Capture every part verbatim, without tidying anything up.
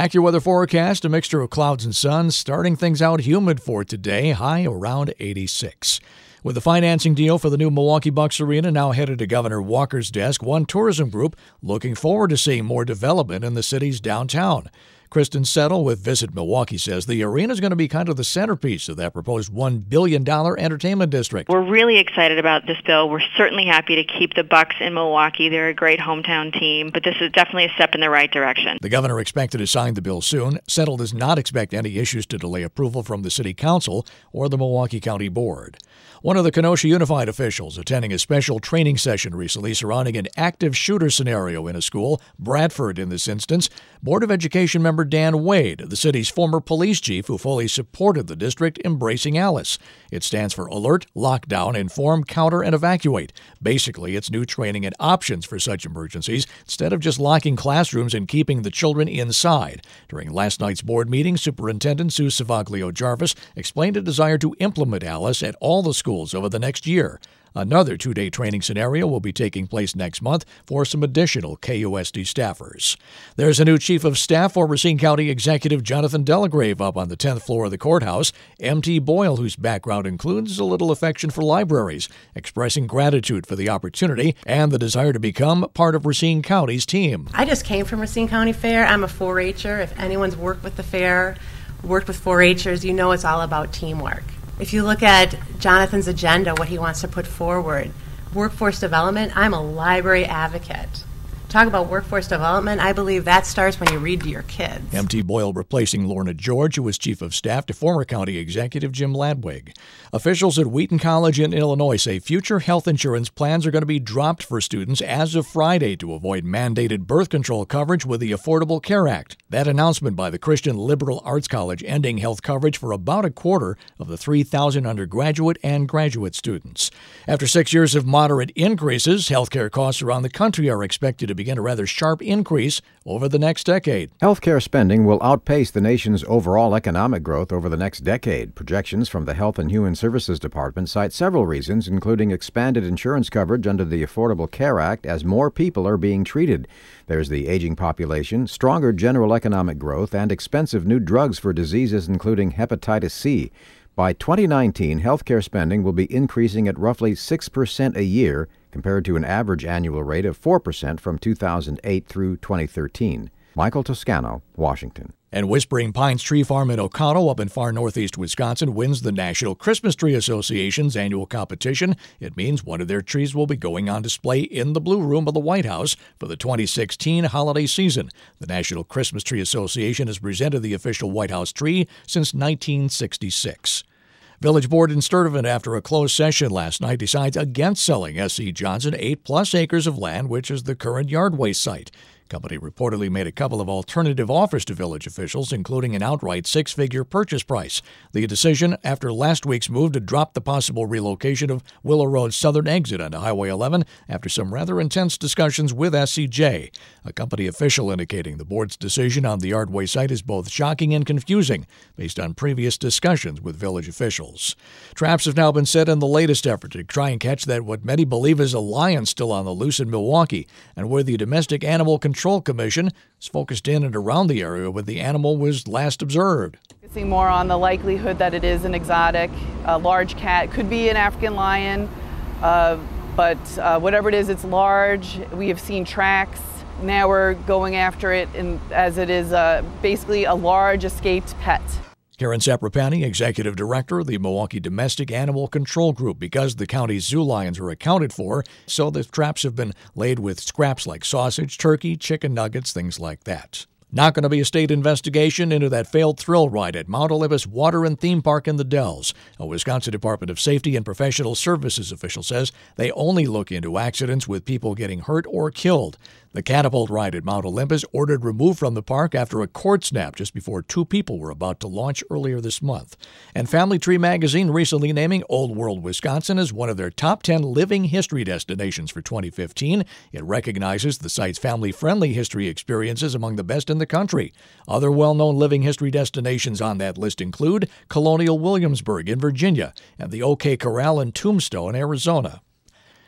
AccuWeather forecast, a mixture of clouds and sun, starting things out humid for today, high around eighty-six. With the financing deal for the new Milwaukee Bucks Arena now headed to Governor Walker's desk, one tourism group looking forward to seeing more development in the city's downtown. Kristen Settle with Visit Milwaukee says the arena is going to be kind of the centerpiece of that proposed one billion dollars entertainment district. We're really excited about this bill. We're certainly happy to keep the Bucks in Milwaukee. They're a great hometown team, but this is definitely a step in the right direction. The governor expected to sign the bill soon. Settle does not expect any issues to delay approval from the city council or the Milwaukee County Board. One of the Kenosha Unified officials attending a special training session recently surrounding an active shooter scenario in a school, Bradford in this instance, Board of Education member Dan Wade, the city's former police chief who fully supported the district embracing ALICE. It stands for Alert, Lockdown, Inform, Counter, and Evacuate. Basically, it's new training and options for such emergencies instead of just locking classrooms and keeping the children inside. During last night's board meeting, Superintendent Sue Savaglio-Jarvis explained a desire to implement ALICE at all the schools over the next year. Another two-day training scenario will be taking place next month for some additional K U S D staffers. There's a new chief of staff for Racine County Executive Jonathan Delagrave up on the tenth floor of the courthouse. M T Boyle, whose background includes a little affection for libraries, expressing gratitude for the opportunity and the desire to become part of Racine County's team. I just came from Racine County Fair. I'm a four H-er. If anyone's worked with the fair, worked with four H-ers, you know it's all about teamwork. If you look at Jonathan's agenda, what he wants to put forward, workforce development, I'm a library advocate. Talk about workforce development, I believe that starts when you read to your kids. M T Boyle replacing Lorna George, who was chief of staff to former county executive Jim Ladwig. Officials at Wheaton College in Illinois say future health insurance plans are going to be dropped for students as of Friday to avoid mandated birth control coverage with the Affordable Care Act. That announcement by the Christian Liberal Arts College ending health coverage for about a quarter of the three thousand undergraduate and graduate students. After six years of moderate increases, healthcare costs around the country are expected to begin a rather sharp increase over the next decade. Healthcare spending will outpace the nation's overall economic growth over the next decade. Projections from the Health and Human Services Department cite several reasons, including expanded insurance coverage under the Affordable Care Act as more people are being treated. There's the aging population, stronger general economic growth, and expensive new drugs for diseases including hepatitis C. By twenty nineteen, healthcare spending will be increasing at roughly six percent a year, compared to an average annual rate of four percent from two thousand eight through twenty thirteen. Michael Toscano, Washington. And Whispering Pines Tree Farm in Oconto up in far northeast Wisconsin wins the National Christmas Tree Association's annual competition. It means one of their trees will be going on display in the Blue Room of the White House for the twenty sixteen holiday season. The National Christmas Tree Association has presented the official White House tree since nineteen sixty-six. Village Board in Sturtevant, after a closed session last night, decides against selling S C. Johnson eight-plus acres of land, which is the current yard waste site. Company reportedly made a couple of alternative offers to village officials, including an outright six-figure purchase price. The decision after last week's move to drop the possible relocation of Willow Road's southern exit onto Highway eleven after some rather intense discussions with S C J. A company official indicating the board's decision on the Yardway site is both shocking and confusing based on previous discussions with village officials. Traps have now been set in the latest effort to try and catch that what many believe is a lion still on the loose in Milwaukee, and where the Domestic Animal Control Commission is focused in and around the area where the animal was last observed. Focusing more on the likelihood that it is an exotic, a large cat, could be an African lion, uh, but uh, whatever it is, it's large. We have seen tracks. Now we're going after it in, as it is uh, basically a large escaped pet. Karen Saprapani, Executive Director of the Milwaukee Domestic Animal Control Group. Because the county's zoo lions are accounted for, so the traps have been laid with scraps like sausage, turkey, chicken nuggets, things like that. Not going to be a state investigation into that failed thrill ride at Mount Olympus Water and Theme Park in the Dells. A Wisconsin Department of Safety and Professional Services official says they only look into accidents with people getting hurt or killed. The catapult ride at Mount Olympus ordered removed from the park after a cord snap just before two people were about to launch earlier this month. And Family Tree magazine recently naming Old World, Wisconsin as one of their top ten living history destinations for twenty fifteen. It recognizes the site's family-friendly history experiences among the best in the country. Other well-known living history destinations on that list include Colonial Williamsburg in Virginia and the OK Corral in Tombstone, Arizona.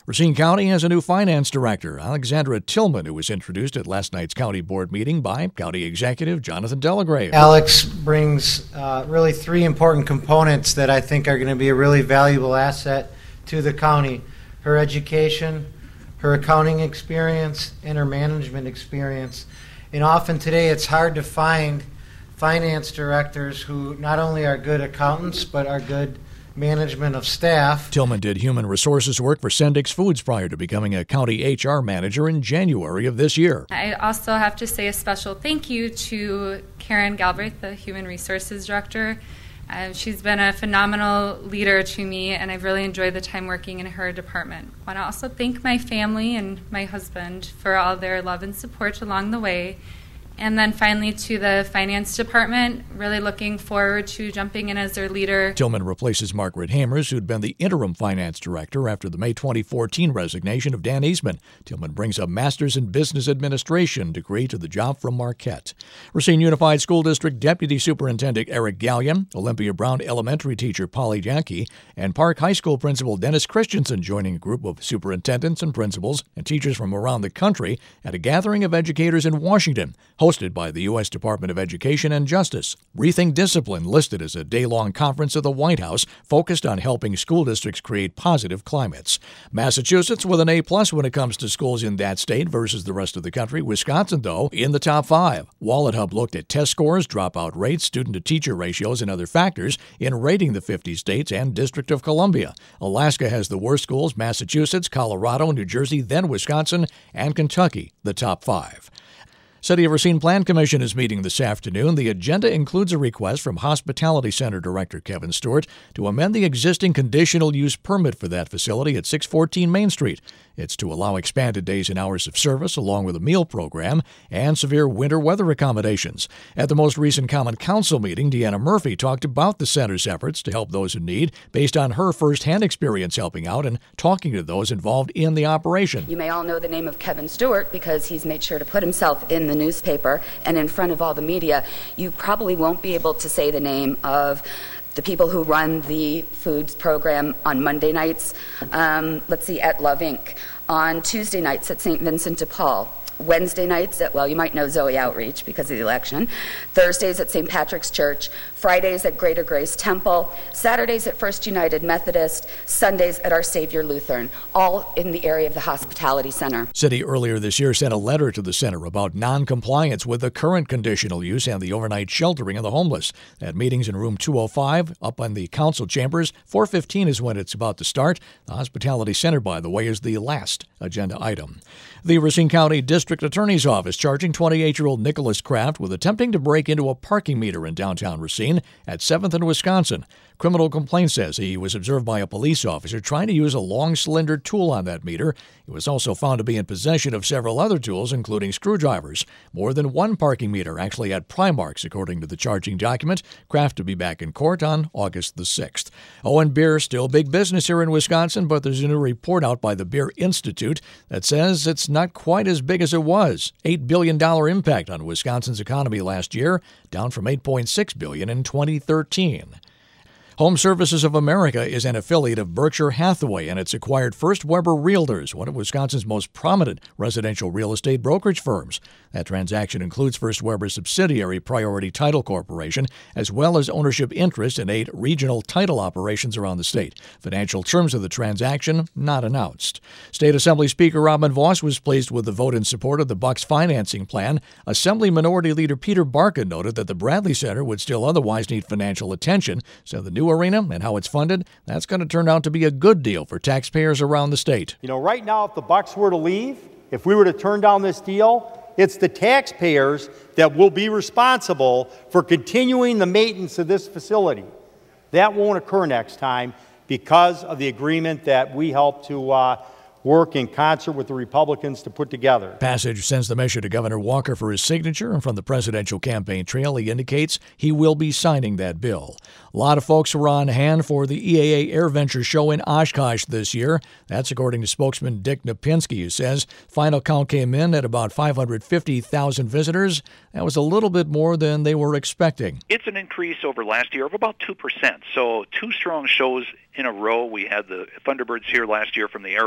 Racine County has a new finance director, Alexandra Tillman, who was introduced at last night's county board meeting by County Executive Jonathan Delagrave. Alex brings uh, really three important components that I think are going to be a really valuable asset to the county. Her education, her accounting experience, and her management experience. And often today it's hard to find finance directors who not only are good accountants but are good management of staff. Tillman did human resources work for Sendix Foods prior to becoming a county H R manager in January of this year. I also have to say a special thank you to Karen Galbraith, the human resources director. Uh, she's been a phenomenal leader to me, and I've really enjoyed the time working in her department. I want to also thank my family and my husband for all their love and support along the way. And then finally to the finance department, really looking forward to jumping in as their leader. Tillman replaces Margaret Hamers, who'd been the interim finance director after the May twenty fourteen resignation of Dan Eastman. Tillman brings a master's in business administration degree to the job from Marquette. Racine Unified School District Deputy Superintendent Eric Gallion, Olympia Brown elementary teacher Polly Yankee, and Park High School principal Dennis Christensen joining a group of superintendents and principals and teachers from around the country at a gathering of educators in Washington, hosted by the U S Department of Education and Justice. Rethink Discipline listed as a day-long conference of the White House focused on helping school districts create positive climates. Massachusetts with an A-plus when it comes to schools in that state versus the rest of the country. Wisconsin, though, in the top five. Wallet Hub looked at test scores, dropout rates, student-to-teacher ratios, and other factors in rating the fifty states and District of Columbia. Alaska has the worst schools, Massachusetts, Colorado, New Jersey, then Wisconsin, and Kentucky, the top five. City of Racine Plan Commission is meeting this afternoon. The agenda includes a request from Hospitality Center Director Kevin Stewart to amend the existing conditional use permit for that facility at six fourteen Main Street. It's to allow expanded days and hours of service along with a meal program and severe winter weather accommodations. At the most recent Common Council meeting, Deanna Murphy talked about the center's efforts to help those in need based on her firsthand experience helping out and talking to those involved in the operation. You may all know the name of Kevin Stewart because he's made sure to put himself in the newspaper and in front of all the media. You probably won't be able to say the name of the people who run the foods program on Monday nights, um, let's see, at Love Incorporated, on Tuesday nights at Saint Vincent de Paul, Wednesday nights at, well, you might know Zoe Outreach because of the election, Thursdays at Saint Patrick's Church, Fridays at Greater Grace Temple, Saturdays at First United Methodist, Sundays at Our Savior Lutheran, all in the area of the Hospitality Center. City earlier this year sent a letter to the center about non-compliance with the current conditional use and the overnight sheltering of the homeless. That meeting's in room two oh five, up in the council chambers. four fifteen is when it's about to start. The Hospitality Center, by the way, is the last agenda item. The Racine County District Attorney's Office charging twenty-eight-year-old Nicholas Kraft with attempting to break into a parking meter in downtown Racine at seventh and Wisconsin. Criminal complaint says he was observed by a police officer trying to use a long cylinder tool on that meter. He was also found to be in possession of several other tools, including screwdrivers. More than one parking meter actually had pry marks, according to the charging document. Kraft to be back in court on August the sixth. Oh, and beer, still big business here in Wisconsin, but there's a new report out by the Beer Institute that says it's not quite as big as it was. eight billion dollars impact on Wisconsin's economy last year, down from eight point six billion dollars in twenty thirteen. Home Services of America is an affiliate of Berkshire Hathaway, and it's acquired First Weber Realtors, one of Wisconsin's most prominent residential real estate brokerage firms. That transaction includes First Weber's subsidiary Priority Title Corporation, as well as ownership interest in eight regional title operations around the state. Financial terms of the transaction not announced. State Assembly Speaker Robin Vos was pleased with the vote in support of the Bucks financing plan. Assembly Minority Leader Peter Barkin noted that the Bradley Center would still otherwise need financial attention, so the new arena and how it's funded, that's going to turn out to be a good deal for taxpayers around the state. You know, right now, if the Bucks were to leave, if we were to turn down this deal, it's the taxpayers that will be responsible for continuing the maintenance of this facility. That won't occur next time because of the agreement that we helped to uh, work in concert with the Republicans to put together. Passage sends the measure to Governor Walker for his signature, and from the presidential campaign trail, he indicates he will be signing that bill. A lot of folks were on hand for the E A A AirVenture show in Oshkosh this year. That's according to spokesman Dick Napinski, who says final count came in at about five hundred fifty thousand visitors. That was a little bit more than they were expecting. It's an increase over last year of about two percent. So two strong shows in a row. We had the Thunderbirds here last year from the Air Force, of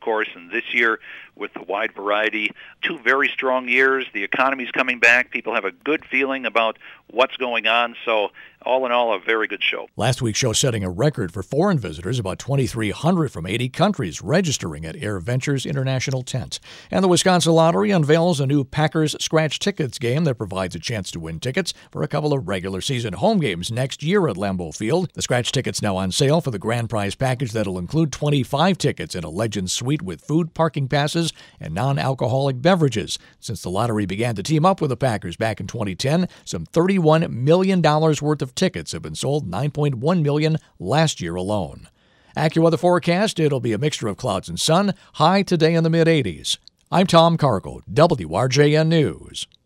of course, and this year with the wide variety, two very strong years. The economy's coming back. People have a good feeling about what's going on. So all in all, a very good show. Last week's show setting a record for foreign visitors, about twenty-three hundred from eighty countries registering at AirVentures International Tent. And the Wisconsin Lottery unveils a new Packers Scratch Tickets game that provides a chance to win tickets for a couple of regular season home games next year at Lambeau Field. The Scratch Ticket's now on sale for the grand prize package that'll include twenty-five tickets in a Legends suite with food, parking passes, and non-alcoholic beverages. Since the lottery began to team up with the Packers back in twenty ten, some thirty-one million dollars worth of tickets have been sold, nine point one million dollars last year alone. AccuWeather forecast, it'll be a mixture of clouds and sun, high today in the mid eighties. I'm Tom Cargo, W R J N News.